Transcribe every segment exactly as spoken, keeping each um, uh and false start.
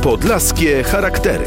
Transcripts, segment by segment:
Podlaskie charaktery.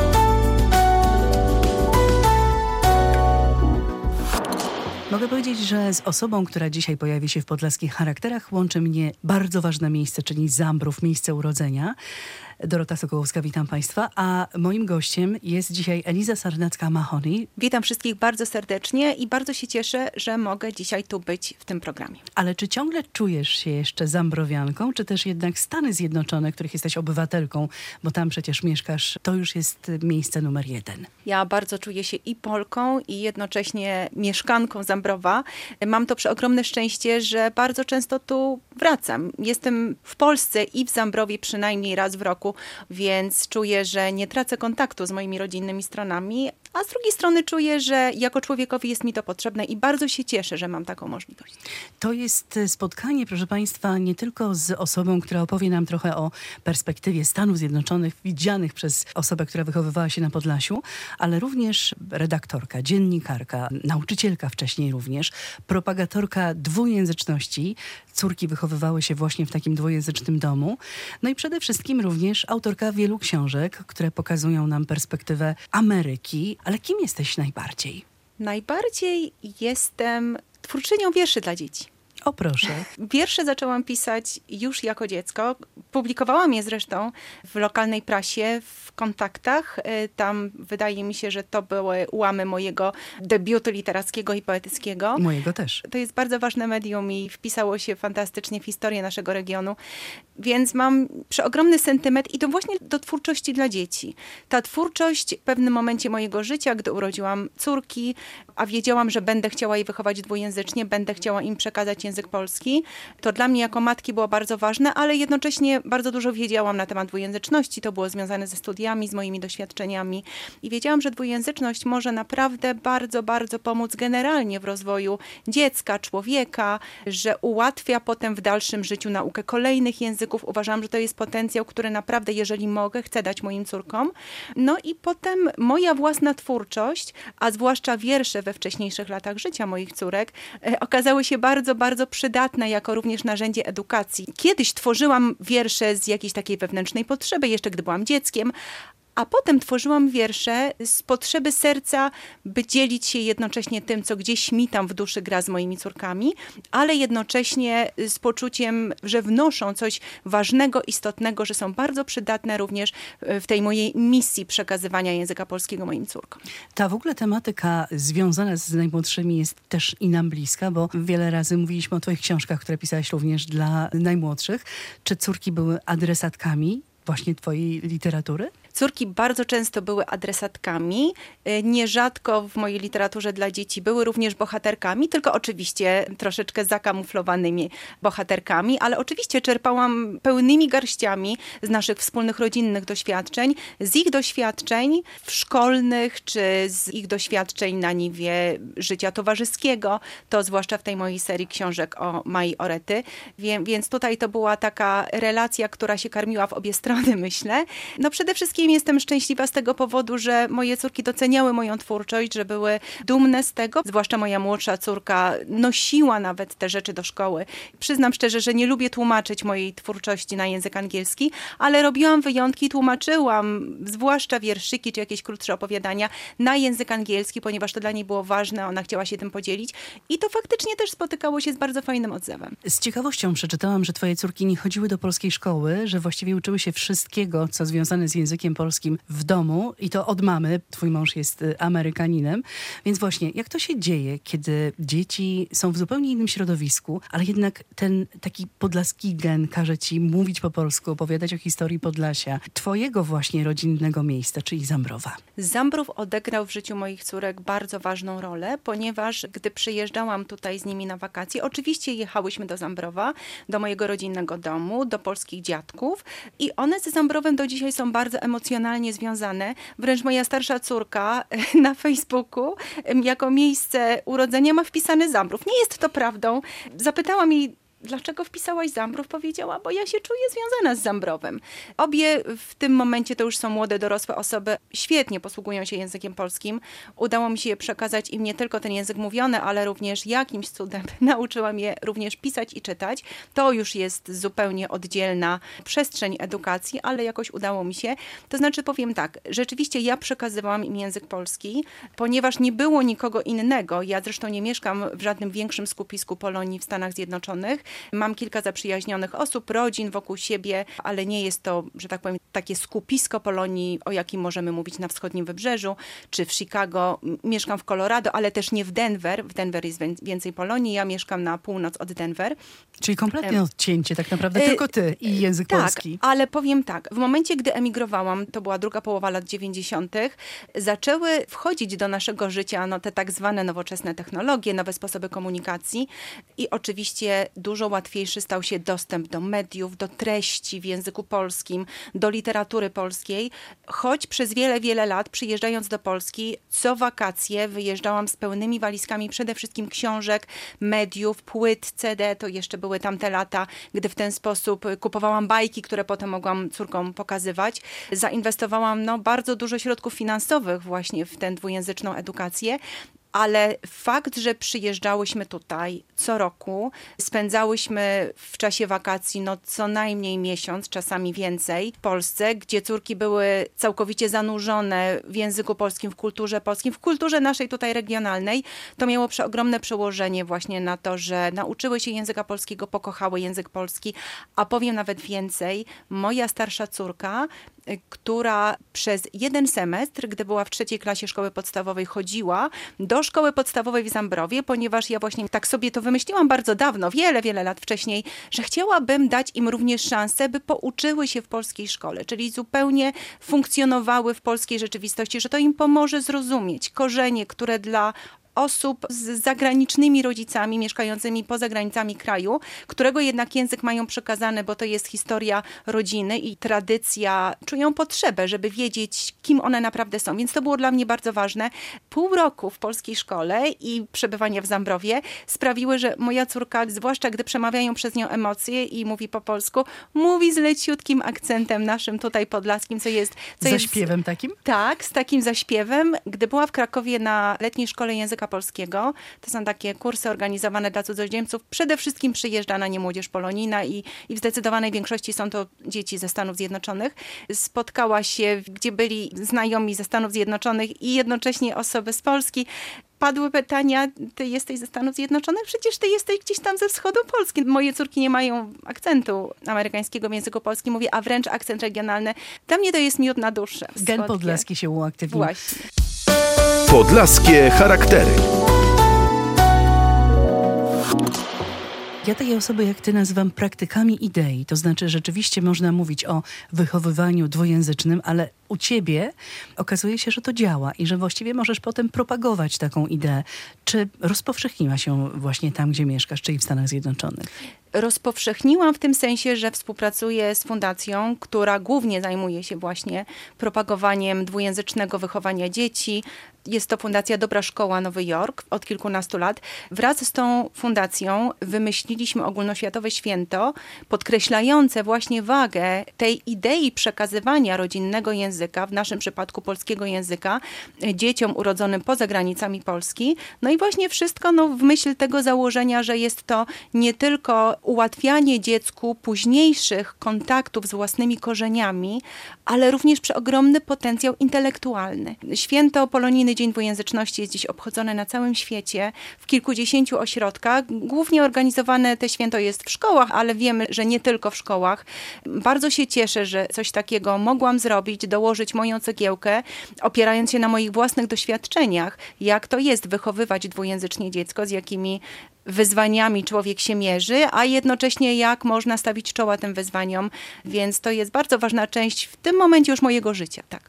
Mogę powiedzieć, że z osobą, która dzisiaj pojawi się w Podlaskich charakterach, łączy mnie bardzo ważne miejsce, czyli Zambrów, miejsce urodzenia. Dorota Sokołowska, witam Państwa, a moim gościem jest dzisiaj Eliza Sarnacka-Mahoney. Witam wszystkich bardzo serdecznie i bardzo się cieszę, że mogę dzisiaj tu być w tym programie. Ale czy ciągle czujesz się jeszcze zambrowianką, czy też jednak Stany Zjednoczone, których jesteś obywatelką, bo tam przecież mieszkasz, to już jest miejsce numer jeden? Ja bardzo czuję się i Polką, i jednocześnie mieszkanką Zambrowa. Mam to przeogromne szczęście, że bardzo często tu wracam. Jestem w Polsce i w Zambrowie przynajmniej raz w roku, więc czuję, że nie tracę kontaktu z moimi rodzinnymi stronami, a z drugiej strony czuję, że jako człowiekowi jest mi to potrzebne i bardzo się cieszę, że mam taką możliwość. To jest spotkanie, proszę Państwa, nie tylko z osobą, która opowie nam trochę o perspektywie Stanów Zjednoczonych, widzianych przez osobę, która wychowywała się na Podlasiu, ale również redaktorka, dziennikarka, nauczycielka wcześniej również, propagatorka dwujęzyczności. Córki wychowywały się właśnie w takim dwujęzycznym domu. No i przede wszystkim również autorka wielu książek, które pokazują nam perspektywę Ameryki. Ale kim jesteś najbardziej? Najbardziej jestem twórczynią wierszy dla dzieci. O proszę. Wiersze zaczęłam pisać już jako dziecko. Publikowałam je zresztą w lokalnej prasie, w Kontaktach. Tam wydaje mi się, że to były ułamy mojego debiutu literackiego i poetyckiego. Mojego też. To jest bardzo ważne medium i wpisało się fantastycznie w historię naszego regionu. Więc mam przeogromny sentyment i to właśnie do twórczości dla dzieci. Ta twórczość w pewnym momencie mojego życia, gdy urodziłam córki, a wiedziałam, że będę chciała je wychować dwujęzycznie, będę chciała im przekazać język polski. To dla mnie jako matki było bardzo ważne, ale jednocześnie bardzo dużo wiedziałam na temat dwujęzyczności. To było związane ze studiami, z moimi doświadczeniami. I wiedziałam, że dwujęzyczność może naprawdę bardzo, bardzo pomóc generalnie w rozwoju dziecka, człowieka, że ułatwia potem w dalszym życiu naukę kolejnych języków. Uważam, że to jest potencjał, który naprawdę, jeżeli mogę, chcę dać moim córkom. No i potem moja własna twórczość, a zwłaszcza wiersze we wcześniejszych latach życia moich córek, e, okazały się bardzo, bardzo przydatne jako również narzędzie edukacji. Kiedyś tworzyłam wiersze z jakiejś takiej wewnętrznej potrzeby, jeszcze gdy byłam dzieckiem, a potem tworzyłam wiersze z potrzeby serca, by dzielić się jednocześnie tym, co gdzieś mi tam w duszy gra z moimi córkami, ale jednocześnie z poczuciem, że wnoszą coś ważnego, istotnego, że są bardzo przydatne również w tej mojej misji przekazywania języka polskiego moim córkom. Ta w ogóle tematyka związana z najmłodszymi jest też i nam bliska, bo wiele razy mówiliśmy o twoich książkach, które pisałaś również dla najmłodszych. Czy córki były adresatkami właśnie twojej literatury? Córki bardzo często były adresatkami, nierzadko w mojej literaturze dla dzieci były również bohaterkami, tylko oczywiście troszeczkę zakamuflowanymi bohaterkami, ale oczywiście czerpałam pełnymi garściami z naszych wspólnych rodzinnych doświadczeń, z ich doświadczeń szkolnych, czy z ich doświadczeń na niwie życia towarzyskiego, to zwłaszcza w tej mojej serii książek o Mai Orety, więc tutaj to była taka relacja, która się karmiła w obie strony, myślę. No przede wszystkim jestem szczęśliwa z tego powodu, że moje córki doceniały moją twórczość, że były dumne z tego. Zwłaszcza moja młodsza córka nosiła nawet te rzeczy do szkoły. Przyznam szczerze, że nie lubię tłumaczyć mojej twórczości na język angielski, ale robiłam wyjątki, tłumaczyłam zwłaszcza wierszyki czy jakieś krótsze opowiadania na język angielski, ponieważ to dla niej było ważne, ona chciała się tym podzielić i to faktycznie też spotykało się z bardzo fajnym odzewem. Z ciekawością przeczytałam, że twoje córki nie chodziły do polskiej szkoły, że właściwie uczyły się wszystkiego, co związane z językiem polskim w domu i to od mamy. Twój mąż jest Amerykaninem. Więc właśnie, jak to się dzieje, kiedy dzieci są w zupełnie innym środowisku, ale jednak ten taki podlaski gen każe ci mówić po polsku, opowiadać o historii Podlasia, twojego właśnie rodzinnego miejsca, czyli Zambrowa? Zambrów odegrał w życiu moich córek bardzo ważną rolę, ponieważ gdy przyjeżdżałam tutaj z nimi na wakacje, oczywiście jechałyśmy do Zambrowa, do mojego rodzinnego domu, do polskich dziadków i one ze Zambrowem do dzisiaj są bardzo emocjonalnie związane. Wręcz moja starsza córka na Facebooku jako miejsce urodzenia ma wpisany Zambrów. Nie jest to prawdą. Zapytałam jej, dlaczego wpisałaś Zambrów? Powiedziała, bo ja się czuję związana z Zambrowem. Obie w tym momencie to już są młode, dorosłe osoby, świetnie posługują się językiem polskim. Udało mi się przekazać im nie tylko ten język mówiony, ale również jakimś cudem nauczyłam je również pisać i czytać. To już jest zupełnie oddzielna przestrzeń edukacji, ale jakoś udało mi się. To znaczy powiem tak, rzeczywiście ja przekazywałam im język polski, ponieważ nie było nikogo innego. Ja zresztą nie mieszkam w żadnym większym skupisku Polonii w Stanach Zjednoczonych. Mam kilka zaprzyjaźnionych osób, rodzin wokół siebie, ale nie jest to, że tak powiem, takie skupisko Polonii, o jakim możemy mówić na wschodnim wybrzeżu, czy w Chicago. Mieszkam w Colorado, ale też nie w Denver. W Denver jest więcej Polonii. Ja mieszkam na północ od Denver. Czyli kompletnie odcięcie, tak naprawdę tylko ty i język tak, polski. Ale powiem tak, w momencie, gdy emigrowałam, to była druga połowa lat dziewięćdziesiątych, zaczęły wchodzić do naszego życia no, te tak zwane nowoczesne technologie, nowe sposoby komunikacji i oczywiście dużo łatwiejszy stał się dostęp do mediów, do treści w języku polskim, do literatury polskiej, choć przez wiele, wiele lat przyjeżdżając do Polski, co wakacje wyjeżdżałam z pełnymi walizkami przede wszystkim książek, mediów, płyt, C D, to jeszcze były tamte lata, gdy w ten sposób kupowałam bajki, które potem mogłam córkom pokazywać. Zainwestowałam no, bardzo dużo środków finansowych właśnie w tę dwujęzyczną edukację. Ale fakt, że przyjeżdżałyśmy tutaj co roku, spędzałyśmy w czasie wakacji no co najmniej miesiąc, czasami więcej w Polsce, gdzie córki były całkowicie zanurzone w języku polskim, w kulturze polskim, w kulturze naszej tutaj regionalnej, to miało przeogromne przełożenie właśnie na to, że nauczyły się języka polskiego, pokochały język polski, a powiem nawet więcej, moja starsza córka, która przez jeden semestr, gdy była w trzeciej klasie szkoły podstawowej, chodziła do szkoły podstawowej w Zambrowie, ponieważ ja właśnie tak sobie to wymyśliłam bardzo dawno, wiele, wiele lat wcześniej, że chciałabym dać im również szansę, by pouczyły się w polskiej szkole, czyli zupełnie funkcjonowały w polskiej rzeczywistości, że to im pomoże zrozumieć korzenie, które dla osób z zagranicznymi rodzicami, mieszkającymi poza granicami kraju, którego jednak język mają przekazany, bo to jest historia rodziny i tradycja, czują potrzebę, żeby wiedzieć, kim one naprawdę są. Więc to było dla mnie bardzo ważne. Pół roku w polskiej szkole i przebywanie w Zambrowie sprawiły, że moja córka, zwłaszcza gdy przemawiają przez nią emocje i mówi po polsku, mówi z leciutkim akcentem naszym tutaj podlaskim, co jest... Co zaśpiewem jest, takim? Tak, z takim zaśpiewem. Gdy była w Krakowie na letniej szkole języka polskiego. To są takie kursy organizowane dla cudzoziemców. Przede wszystkim przyjeżdża na nie młodzież polonijna i, i w zdecydowanej większości są to dzieci ze Stanów Zjednoczonych. Spotkała się, gdzie byli znajomi ze Stanów Zjednoczonych i jednocześnie osoby z Polski. Padły pytania, ty jesteś ze Stanów Zjednoczonych? Przecież ty jesteś gdzieś tam ze wschodu Polski. Moje córki nie mają akcentu amerykańskiego w języku polskim, mówię, a wręcz akcent regionalny. Dla mnie to jest miód na duszę. Gen podlaski się uaktywnił. Właśnie. Podlaskie charaktery. Ja takie osoby jak ty nazywam praktykami idei. To znaczy rzeczywiście można mówić o wychowywaniu dwujęzycznym, ale u ciebie okazuje się, że to działa i że właściwie możesz potem propagować taką ideę. Czy rozpowszechniła się właśnie tam, gdzie mieszkasz, czyli w Stanach Zjednoczonych? Rozpowszechniłam w tym sensie, że współpracuję z fundacją, która głównie zajmuje się właśnie propagowaniem dwujęzycznego wychowania dzieci. Jest to Fundacja Dobra Szkoła Nowy Jork od kilkunastu lat. Wraz z tą fundacją wymyśliliśmy ogólnoświatowe święto podkreślające właśnie wagę tej idei przekazywania rodzinnego języka, w naszym przypadku polskiego języka, dzieciom urodzonym poza granicami Polski. No i właśnie wszystko no, w myśl tego założenia, że jest to nie tylko ułatwianie dziecku późniejszych kontaktów z własnymi korzeniami, ale również przeogromny potencjał intelektualny. Święto Polonijny Dzień Dwujęzyczności jest dziś obchodzone na całym świecie, w kilkudziesięciu ośrodkach. Głównie organizowane te święto jest w szkołach, ale wiemy, że nie tylko w szkołach. Bardzo się cieszę, że coś takiego mogłam zrobić, dołożyć moją cegiełkę, opierając się na moich własnych doświadczeniach, jak to jest wychowywać dwujęzycznie dziecko, z jakimi wyzwaniami człowiek się mierzy, a jednocześnie jak można stawić czoła tym wyzwaniom. Więc to jest bardzo ważna część w tym momencie już mojego życia. Tak.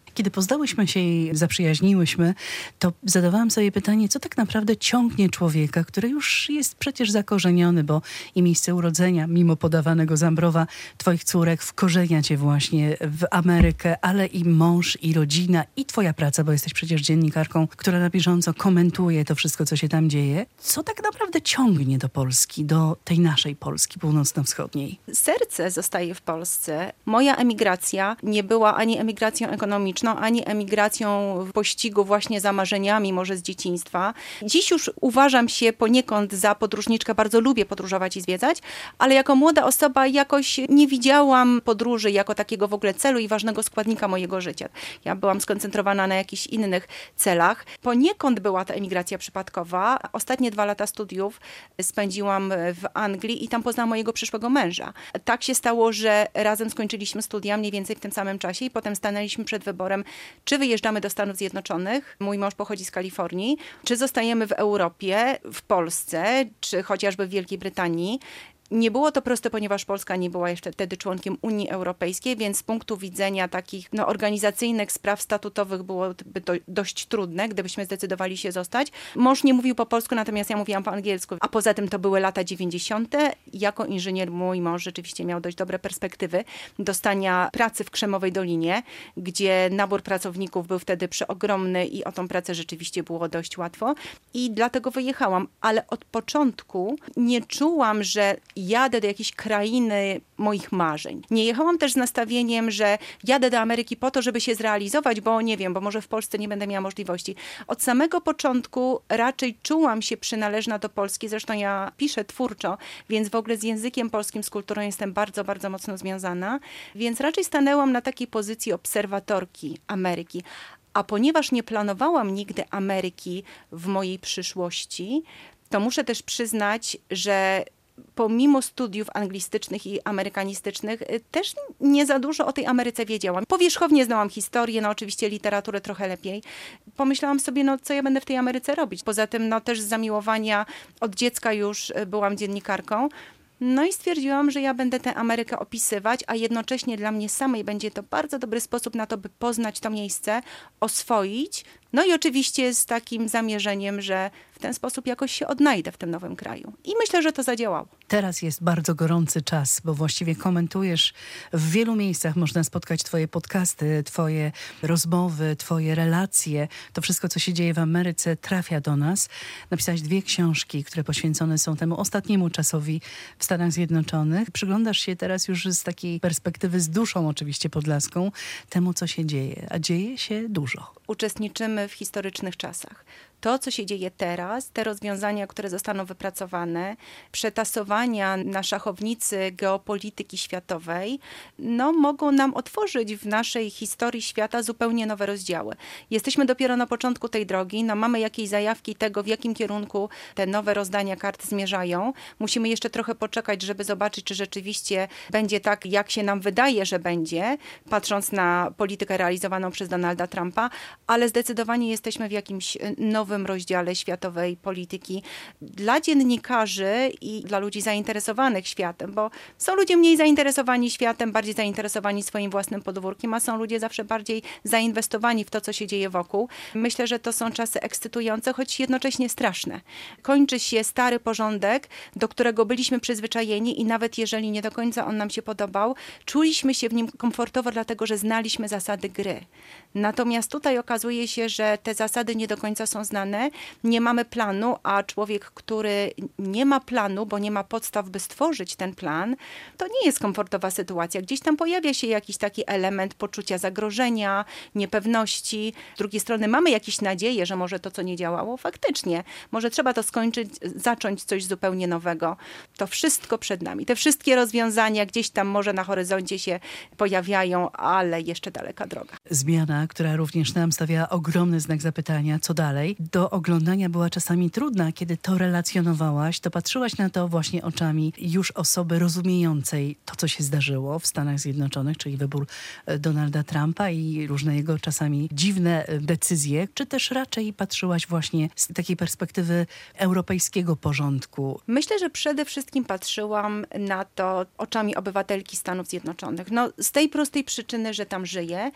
Kiedy poznałyśmy się i zaprzyjaźniłyśmy, to zadawałam sobie pytanie, co tak naprawdę ciągnie człowieka, który już jest przecież zakorzeniony, bo i miejsce urodzenia, mimo podawanego Zambrowa, twoich córek, wkorzenia cię właśnie w Amerykę, ale i mąż, i rodzina, i twoja praca, bo jesteś przecież dziennikarką, która na bieżąco komentuje to wszystko, co się tam dzieje. Co tak naprawdę ciągnie do Polski, do tej naszej Polski północno-wschodniej? Serce zostaje w Polsce. Moja emigracja nie była ani emigracją ekonomiczną, ani emigracją w pościgu właśnie za marzeniami może z dzieciństwa. Dziś już uważam się poniekąd za podróżniczkę, bardzo lubię podróżować i zwiedzać, ale jako młoda osoba jakoś nie widziałam podróży jako takiego w ogóle celu i ważnego składnika mojego życia. Ja byłam skoncentrowana na jakichś innych celach. Poniekąd była to emigracja przypadkowa. Ostatnie dwa lata studiów spędziłam w Anglii i tam poznałam mojego przyszłego męża. Tak się stało, że razem skończyliśmy studia mniej więcej w tym samym czasie i potem stanęliśmy przed wyborem, czy wyjeżdżamy do Stanów Zjednoczonych, mój mąż pochodzi z Kalifornii, czy zostajemy w Europie, w Polsce, czy chociażby w Wielkiej Brytanii. Nie było to proste, ponieważ Polska nie była jeszcze wtedy członkiem Unii Europejskiej, więc z punktu widzenia takich no, organizacyjnych spraw statutowych byłoby to dość trudne, gdybyśmy zdecydowali się zostać. Mąż nie mówił po polsku, natomiast ja mówiłam po angielsku, a poza tym to były lata dziewięćdziesiąte. Jako inżynier mój mąż rzeczywiście miał dość dobre perspektywy dostania pracy w Krzemowej Dolinie, gdzie nabór pracowników był wtedy przeogromny i o tą pracę rzeczywiście było dość łatwo. I dlatego wyjechałam, ale od początku nie czułam, że jadę do jakiejś krainy moich marzeń. Nie jechałam też z nastawieniem, że jadę do Ameryki po to, żeby się zrealizować, bo nie wiem, bo może w Polsce nie będę miała możliwości. Od samego początku raczej czułam się przynależna do Polski. Zresztą ja piszę twórczo, więc w ogóle z językiem polskim, z kulturą jestem bardzo, bardzo mocno związana. Więc raczej stanęłam na takiej pozycji obserwatorki Ameryki. A ponieważ nie planowałam nigdy Ameryki w mojej przyszłości, to muszę też przyznać, że pomimo studiów anglistycznych i amerykanistycznych też nie za dużo o tej Ameryce wiedziałam. Powierzchownie znałam historię, no oczywiście literaturę trochę lepiej. Pomyślałam sobie, no co ja będę w tej Ameryce robić? Poza tym no też z zamiłowania od dziecka już byłam dziennikarką. No i stwierdziłam, że ja będę tę Amerykę opisywać, a jednocześnie dla mnie samej będzie to bardzo dobry sposób na to, by poznać to miejsce, oswoić. No i oczywiście z takim zamierzeniem, że w ten sposób jakoś się odnajdę w tym nowym kraju. I myślę, że to zadziałało. Teraz jest bardzo gorący czas, bo właściwie komentujesz w wielu miejscach. Można spotkać twoje podcasty, twoje rozmowy, twoje relacje. To wszystko, co się dzieje w Ameryce, trafia do nas. Napisałaś dwie książki, które poświęcone są temu ostatniemu czasowi w Stanach Zjednoczonych. Przyglądasz się teraz już z takiej perspektywy, z duszą oczywiście podlaską, temu, co się dzieje. A dzieje się dużo. Uczestniczymy w historycznych czasach. To, co się dzieje teraz, te rozwiązania, które zostaną wypracowane, przetasowania na szachownicy geopolityki światowej, no, mogą nam otworzyć w naszej historii świata zupełnie nowe rozdziały. Jesteśmy dopiero na początku tej drogi, no, mamy jakieś zajawki tego, w jakim kierunku te nowe rozdania kart zmierzają. Musimy jeszcze trochę poczekać, żeby zobaczyć, czy rzeczywiście będzie tak, jak się nam wydaje, że będzie, patrząc na politykę realizowaną przez Donalda Trumpa, ale zdecydowanie jesteśmy w jakimś nowym rozdziale światowej polityki dla dziennikarzy i dla ludzi zainteresowanych światem, bo są ludzie mniej zainteresowani światem, bardziej zainteresowani swoim własnym podwórkiem, a są ludzie zawsze bardziej zainwestowani w to, co się dzieje wokół. Myślę, że to są czasy ekscytujące, choć jednocześnie straszne. Kończy się stary porządek, do którego byliśmy przyzwyczajeni i nawet jeżeli nie do końca on nam się podobał, czuliśmy się w nim komfortowo, dlatego że znaliśmy zasady gry. Natomiast tutaj okazuje się, że te zasady nie do końca są znane, nie mamy planu, a człowiek, który nie ma planu, bo nie ma podstaw, by stworzyć ten plan, to nie jest komfortowa sytuacja. Gdzieś tam pojawia się jakiś taki element poczucia zagrożenia, niepewności. Z drugiej strony mamy jakieś nadzieje, że może to, co nie działało, faktycznie, może trzeba to skończyć, zacząć coś zupełnie nowego. To wszystko przed nami. Te wszystkie rozwiązania gdzieś tam może na horyzoncie się pojawiają, ale jeszcze daleka droga. Zmiana, która również nam stawiała ogromny znak zapytania, co dalej, do oglądania była czasami trudna. Kiedy to relacjonowałaś, to patrzyłaś na to właśnie oczami już osoby rozumiejącej to, co się zdarzyło w Stanach Zjednoczonych, czyli wybór Donalda Trumpa i różne jego czasami dziwne decyzje, czy też raczej patrzyłaś właśnie z takiej perspektywy europejskiego porządku? Myślę, że przede wszystkim patrzyłam na to oczami obywatelki Stanów Zjednoczonych. No, z tej prostej przyczyny, że tam żyję. Decyzja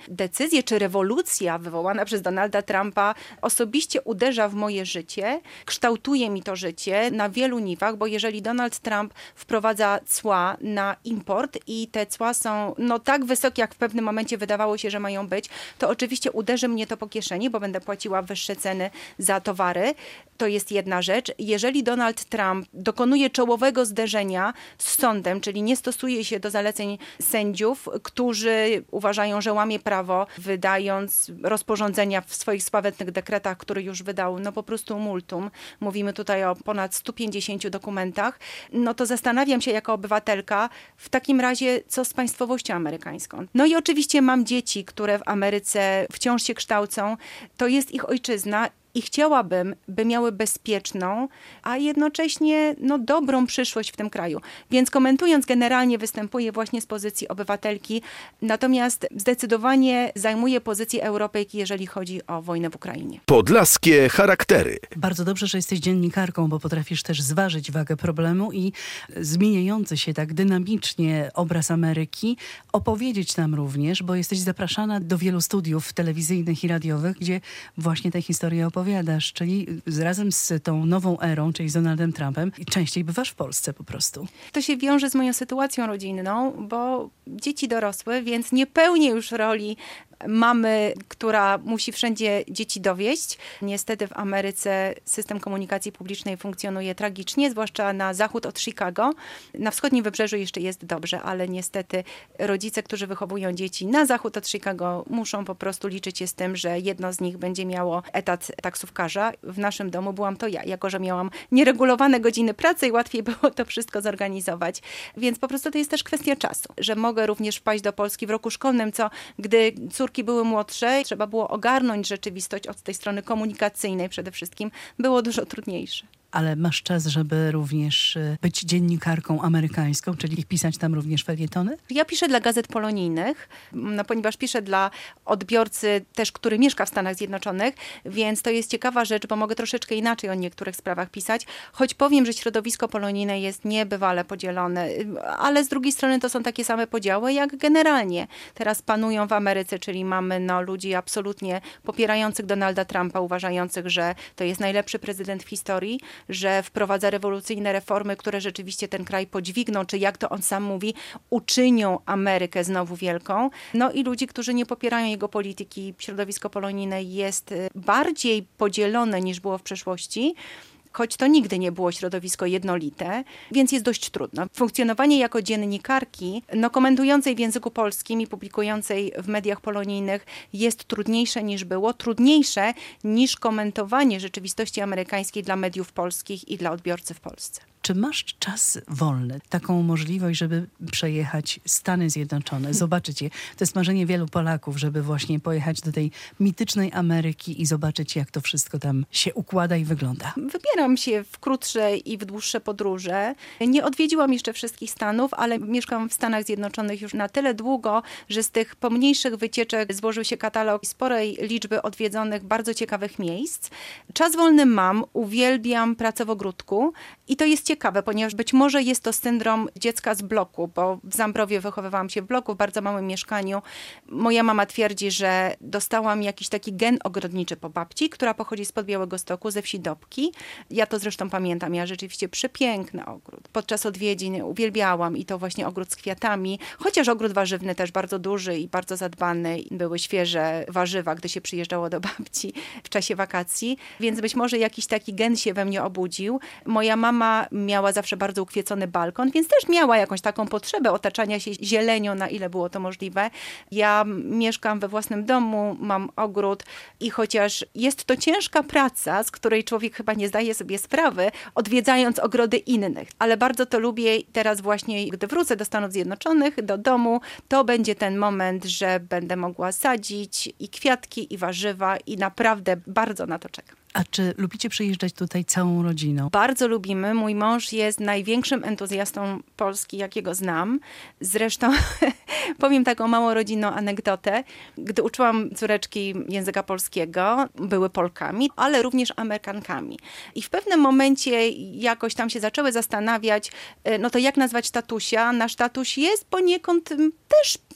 decyzje czy rewolucja wywołana przez Donalda Trumpa osobiście uderza w moje życie, kształtuje mi to życie na wielu niwach, bo jeżeli Donald Trump wprowadza cła na import i te cła są no tak wysokie, jak w pewnym momencie wydawało się, że mają być, to oczywiście uderzy mnie to po kieszeni, bo będę płaciła wyższe ceny za towary. To jest jedna rzecz. Jeżeli Donald Trump dokonuje czołowego zderzenia z sądem, czyli nie stosuje się do zaleceń sędziów, którzy uważają, że łamie prawo, wydając rozporządzenia w swoich sławetnych dekretach, które już wydał, no po prostu multum. Mówimy tutaj o ponad stu pięćdziesięciu dokumentach. No to zastanawiam się jako obywatelka w takim razie, co z państwowością amerykańską. No i oczywiście mam dzieci, które w Ameryce wciąż się kształcą. To jest ich ojczyzna. I chciałabym, by miały bezpieczną, a jednocześnie no, dobrą przyszłość w tym kraju. Więc komentując, generalnie występuję właśnie z pozycji obywatelki, natomiast zdecydowanie zajmuję pozycję Europejki, jeżeli chodzi o wojnę w Ukrainie. Podlaskie charaktery. Bardzo dobrze, że jesteś dziennikarką, bo potrafisz też zważyć wagę problemu i zmieniający się tak dynamicznie obraz Ameryki opowiedzieć nam również, bo jesteś zapraszana do wielu studiów telewizyjnych i radiowych, gdzie właśnie te historie opowiadasz. Opowiadasz, czyli razem z tą nową erą, czyli z Donaldem Trumpem, i częściej bywasz w Polsce po prostu. To się wiąże z moją sytuacją rodzinną, bo dzieci dorosły, więc nie pełnię już roli mamy, która musi wszędzie dzieci dowieść. Niestety w Ameryce system komunikacji publicznej funkcjonuje tragicznie, zwłaszcza na zachód od Chicago. Na wschodnim wybrzeżu jeszcze jest dobrze, ale niestety rodzice, którzy wychowują dzieci na zachód od Chicago, muszą po prostu liczyć się z tym, że jedno z nich będzie miało etat taksówkarza. W naszym domu byłam to ja, jako że miałam nieregulowane godziny pracy i łatwiej było to wszystko zorganizować. Więc po prostu to jest też kwestia czasu, że mogę również wpaść do Polski w roku szkolnym, co gdy córki były młodsze, trzeba było ogarnąć rzeczywistość od tej strony komunikacyjnej przede wszystkim, było dużo trudniejsze. Ale masz czas, żeby również być dziennikarką amerykańską, czyli pisać tam również felietony? Ja piszę dla gazet polonijnych, no, ponieważ piszę dla odbiorcy też, który mieszka w Stanach Zjednoczonych, więc to jest ciekawa rzecz, bo mogę troszeczkę inaczej o niektórych sprawach pisać, choć powiem, że środowisko polonijne jest niebywale podzielone, ale z drugiej strony to są takie same podziały, jak generalnie teraz panują w Ameryce, czyli mamy no, ludzi absolutnie popierających Donalda Trumpa, uważających, że to jest najlepszy prezydent w historii, że wprowadza rewolucyjne reformy, które rzeczywiście ten kraj podźwigną, czy jak to on sam mówi, uczynią Amerykę znowu wielką. No i ludzi, którzy nie popierają jego polityki. Środowisko polonijne jest bardziej podzielone niż było w przeszłości, choć to nigdy nie było środowisko jednolite, więc jest dość trudno. Funkcjonowanie jako dziennikarki, no komentującej w języku polskim i publikującej w mediach polonijnych jest trudniejsze niż było, trudniejsze niż komentowanie rzeczywistości amerykańskiej dla mediów polskich i dla odbiorcy w Polsce. Czy masz czas wolny, taką możliwość, żeby przejechać Stany Zjednoczone, zobaczyć je? To jest marzenie wielu Polaków, żeby właśnie pojechać do tej mitycznej Ameryki i zobaczyć, jak to wszystko tam się układa i wygląda. Wybieram się w krótsze i w dłuższe podróże. Nie odwiedziłam jeszcze wszystkich Stanów, ale mieszkam w Stanach Zjednoczonych już na tyle długo, że z tych pomniejszych wycieczek złożył się katalog sporej liczby odwiedzonych, bardzo ciekawych miejsc. Czas wolny mam, uwielbiam pracę w ogródku i to jest ciekawe, ponieważ być może jest to syndrom dziecka z bloku, bo w Zambrowie wychowywałam się w bloku, w bardzo małym mieszkaniu. Moja mama twierdzi, że dostałam jakiś taki gen ogrodniczy po babci, która pochodzi spod Białegostoku, ze wsi Dobki. Ja to zresztą pamiętam, ja rzeczywiście przepiękny ogród. Podczas odwiedzin uwielbiałam i to właśnie ogród z kwiatami, chociaż ogród warzywny też bardzo duży i bardzo zadbany. Były świeże warzywa, gdy się przyjeżdżało do babci w czasie wakacji, więc być może jakiś taki gen się we mnie obudził. Moja mama miała zawsze bardzo ukwiecony balkon, więc też miała jakąś taką potrzebę otaczania się zielenią, na ile było to możliwe. Ja mieszkam we własnym domu, mam ogród i chociaż jest to ciężka praca, z której człowiek chyba nie zdaje sobie sprawy, odwiedzając ogrody innych, ale bardzo to lubię i teraz właśnie, gdy wrócę do Stanów Zjednoczonych, do domu, to będzie ten moment, że będę mogła sadzić i kwiatki, i warzywa i naprawdę bardzo na to czekam. A czy lubicie przyjeżdżać tutaj całą rodziną? Bardzo lubimy. Mój mąż jest największym entuzjastą Polski, jakiego znam. Zresztą powiem taką małą rodzinną anegdotę. Gdy uczyłam córeczki języka polskiego, były Polkami, ale również Amerykankami. I w pewnym momencie jakoś tam się zaczęły zastanawiać, no to jak nazwać tatusia? Nasz tatuś jest poniekąd też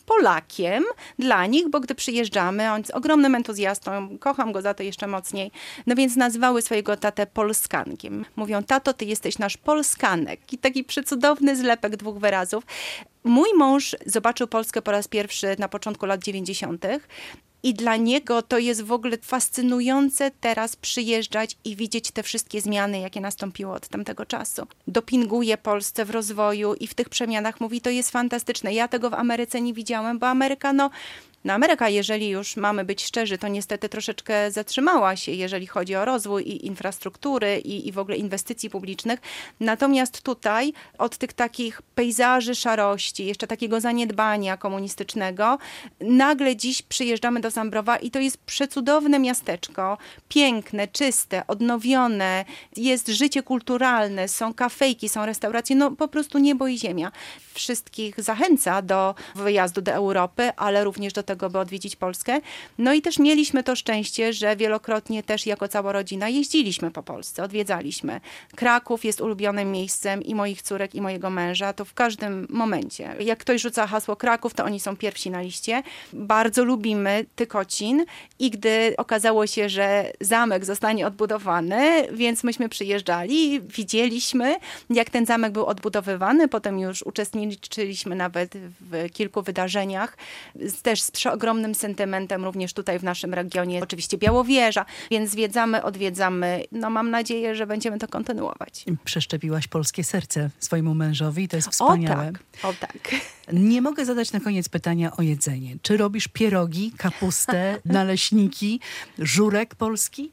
Polakiem dla nich, bo gdy przyjeżdżamy, on jest ogromnym entuzjastą, kocham go za to jeszcze mocniej, no więc nazywały swojego tatę Polskankiem. Mówią, tato, ty jesteś nasz Polskanek. I taki przecudowny zlepek dwóch wyrazów. Mój mąż zobaczył Polskę po raz pierwszy na początku lat dziewięćdziesiątych. I dla niego to jest w ogóle fascynujące teraz przyjeżdżać i widzieć te wszystkie zmiany, jakie nastąpiły od tamtego czasu. Dopinguje Polsce w rozwoju i w tych przemianach mówi, to jest fantastyczne. Ja tego w Ameryce nie widziałem, bo Ameryka, no, no Ameryka, jeżeli już mamy być szczerzy, to niestety troszeczkę zatrzymała się, jeżeli chodzi o rozwój i infrastruktury i, i w ogóle inwestycji publicznych. Natomiast tutaj od tych takich pejzaży szarości, jeszcze takiego zaniedbania komunistycznego, nagle dziś przyjeżdżamy do Zambrowa i to jest przecudowne miasteczko, piękne, czyste, odnowione, jest życie kulturalne, są kafejki, są restauracje, no po prostu niebo i ziemia. Wszystkich zachęca do wyjazdu do Europy, ale również do tego, by odwiedzić Polskę. No i też mieliśmy to szczęście, że wielokrotnie też jako cała rodzina jeździliśmy po Polsce, odwiedzaliśmy. Kraków jest ulubionym miejscem i moich córek, i mojego męża, to w każdym momencie. Jak ktoś rzuca hasło Kraków, to oni są pierwsi na liście. Bardzo lubimy Tykocin i gdy okazało się, że zamek zostanie odbudowany, więc myśmy przyjeżdżali, widzieliśmy, jak ten zamek był odbudowywany, potem już uczestniczyliśmy nawet w kilku wydarzeniach, też z przeogromnym sentymentem również tutaj w naszym regionie, oczywiście Białowieża, więc zwiedzamy, odwiedzamy. No mam nadzieję, że będziemy to kontynuować. Przeszczepiłaś polskie serce swojemu mężowi i to jest wspaniałe. O tak, o tak. Nie mogę zadać na koniec pytania o jedzenie. Czy robisz pierogi, kapustę, naleśniki, żurek polski?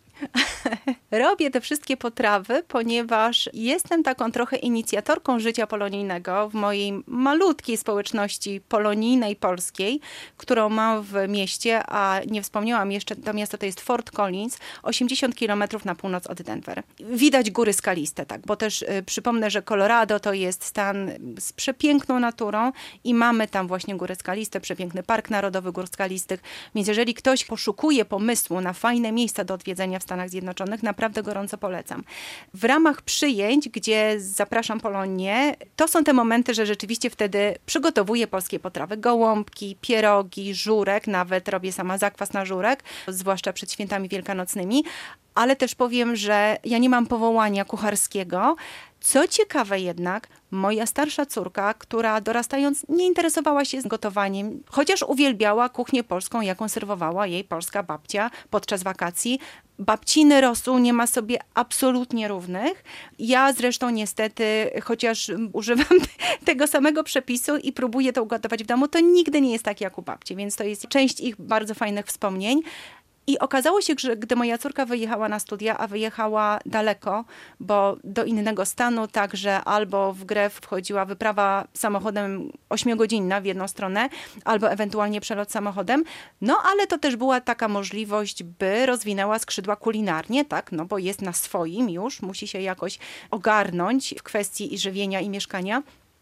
Robię te wszystkie potrawy, ponieważ jestem taką trochę inicjatorką życia polonijnego w mojej malutkiej społeczności polonijnej polskiej, którą mam w mieście, a nie wspomniałam jeszcze, to miasto to jest Fort Collins, osiemdziesiąt kilometrów na północ od Denver. Widać góry skaliste, tak, bo też y, przypomnę, że Colorado to jest stan z przepiękną naturą i mamy tam właśnie góry skaliste, przepiękny Park Narodowy Gór Skalistych, więc jeżeli ktoś poszukuje pomysłu na fajne miejsca do odwiedzenia w Stanach Zjednoczonych, naprawdę gorąco polecam. W ramach przyjęć, gdzie zapraszam Polonię, to są te momenty, że rzeczywiście wtedy przygotowuję polskie potrawy. Gołąbki, pierogi, żurek, nawet robię sama zakwas na żurek, zwłaszcza przed świętami wielkanocnymi, ale też powiem, że ja nie mam powołania kucharskiego. Co ciekawe jednak, moja starsza córka, która dorastając nie interesowała się gotowaniem, chociaż uwielbiała kuchnię polską, jaką serwowała jej polska babcia podczas wakacji. Babciny rosół nie ma sobie absolutnie równych. Ja zresztą niestety, chociaż używam tego samego przepisu i próbuję to ugotować w domu, to nigdy nie jest tak jak u babci, więc to jest część ich bardzo fajnych wspomnień. I okazało się, że gdy moja córka wyjechała na studia, a wyjechała daleko, bo do innego stanu, także albo w grę wchodziła wyprawa samochodem ośmiogodzinna w jedną stronę, albo ewentualnie przelot samochodem, no ale to też była taka możliwość, by rozwinęła skrzydła kulinarnie, tak, no bo jest na swoim już, musi się jakoś ogarnąć w kwestii i żywienia i mieszkania.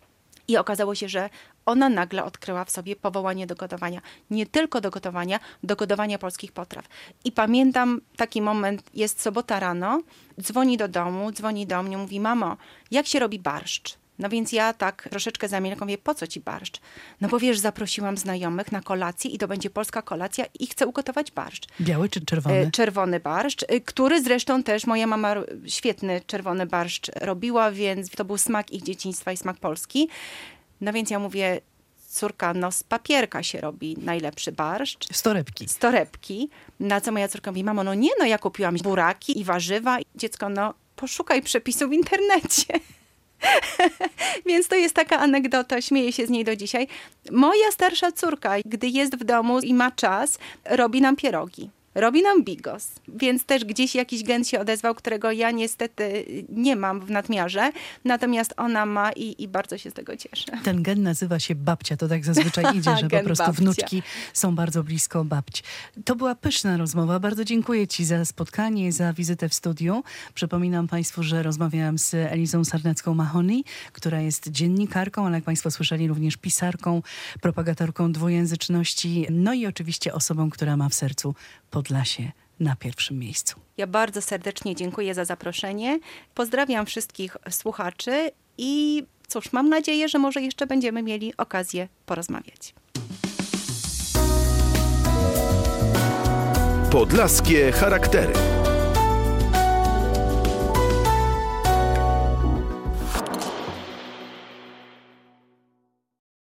I okazało się, że ona nagle odkryła w sobie powołanie do gotowania. Nie tylko do gotowania, do gotowania polskich potraw. I pamiętam taki moment, jest sobota rano, dzwoni do domu, dzwoni do mnie, mówi: mamo, jak się robi barszcz? No więc ja tak troszeczkę zamilkam, mówię: po co ci barszcz? No bo wiesz, zaprosiłam znajomych na kolację i to będzie polska kolacja i chcę ugotować barszcz. Biały czy czerwony? Czerwony barszcz, który zresztą też moja mama świetny czerwony barszcz robiła, więc to był smak ich dzieciństwa i smak Polski. No więc ja mówię: córka, no z papierka się robi najlepszy barszcz. Z torebki. Z torebki. Na co moja córka mówi: mamo, no nie, no ja kupiłam buraki i warzywa. Dziecko, no poszukaj przepisu w internecie. Więc to jest taka anegdota, śmieję się z niej do dzisiaj. Moja starsza córka, gdy jest w domu i ma czas, robi nam pierogi. Robi nam bigos, więc też gdzieś jakiś gen się odezwał, którego ja niestety nie mam w nadmiarze, natomiast ona ma i, i bardzo się z tego cieszę. Ten gen nazywa się babcia, to tak zazwyczaj idzie, że po prostu babcia. Wnuczki są bardzo blisko babci. To była pyszna rozmowa, bardzo dziękuję ci za spotkanie, za wizytę w studiu. Przypominam państwu, że rozmawiałam z Elizą Sarnecką-Mahoney, która jest dziennikarką, ale jak państwo słyszeli, również pisarką, propagatorką dwujęzyczności, no i oczywiście osobą, która ma w sercu Podlasie na pierwszym miejscu. Ja bardzo serdecznie dziękuję za zaproszenie. Pozdrawiam wszystkich słuchaczy i cóż, mam nadzieję, że może jeszcze będziemy mieli okazję porozmawiać. Podlaskie charaktery.